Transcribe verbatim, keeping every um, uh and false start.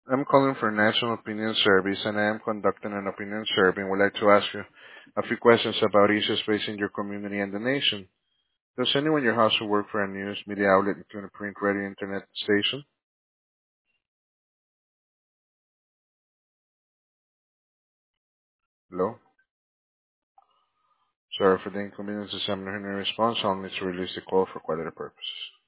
I'm calling for National Opinion Service, and I am conducting an opinion survey and would like to ask you a few questions about issues facing your community and the nation. Does anyone in your house who work for a news media outlet, including a print, radio, internet station? Hello? Sorry for the inconvenience. As I'm not hearing a response, I'll need to release the call for quality purposes.